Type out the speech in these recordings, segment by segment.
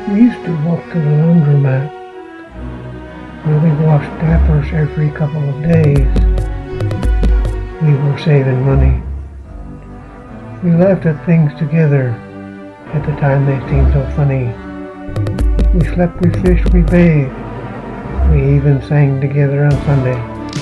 We used to walk to the laundromat where we washed diapers every couple of days. We were saving money. We laughed at things together. At the time they seemed so funny. We slept, we fished, we bathed. We even sang together on Sunday.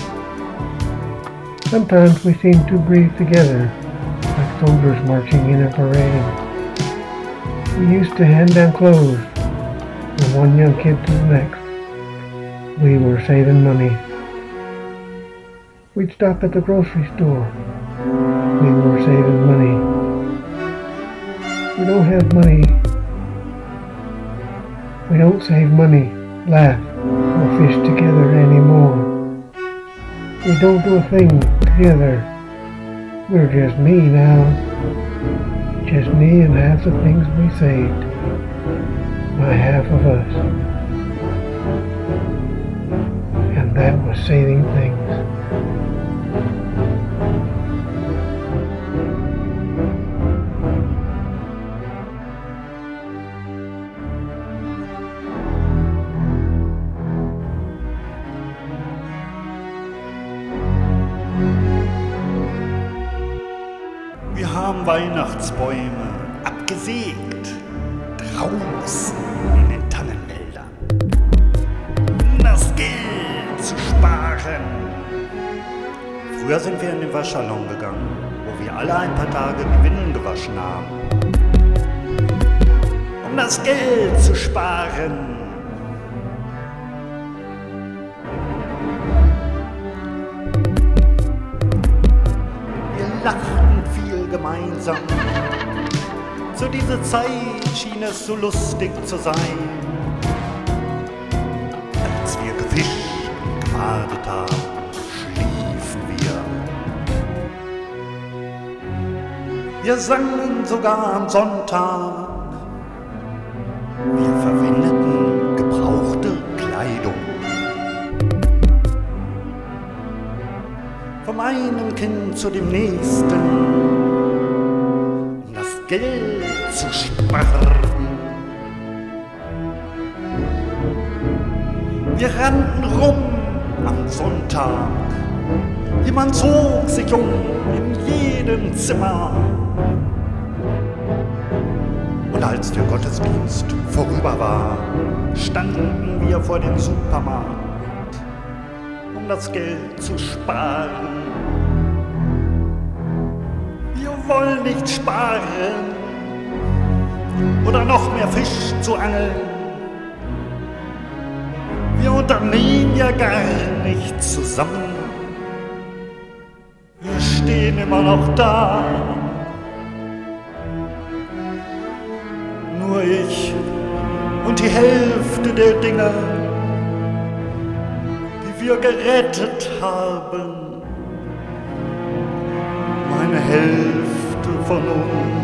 Sometimes we seemed to breathe together, like soldiers marching in a parade. We used to hand down clothes from one young kid to the next. We were saving money. We'd stop at the grocery store. We were saving money. We don't have money. We don't save money, laugh, or fish together anymore. We don't do a thing together. We're just me now. Just me and half the things we saved. My half of us. And that was saving things. Wir haben Weihnachtsbäume abgesägt, draußen in den Tannenwäldern, um das Geld zu sparen. Früher sind wir in den Waschsalon gegangen, wo wir alle ein paar Tage die Windeln gewaschen haben, um das Geld zu sparen. Wir lachten viel gemeinsam. Zu dieser Zeit schien es so lustig zu sein, als wir gefischt und gebadet haben, schliefen wir. Wir sangen sogar am Sonntag. Wir verwendeten gebrauchte Kleidung. Vom einen Kind zu dem nächsten, um das Geld zu sparen. Wir rannten rum am Sonntag. Jemand zog sich um in jedem Zimmer. Und als der Gottesdienst vorüber war, standen wir vor dem Supermarkt, um das Geld zu sparen. Wir wollen nicht sparen oder noch mehr Fisch zu angeln. Wir unternehmen ja gar nicht zusammen. Wir stehen immer noch da. Nur ich und die Hälfte der Dinge, die wir gerettet haben. Meine Hälfte von uns.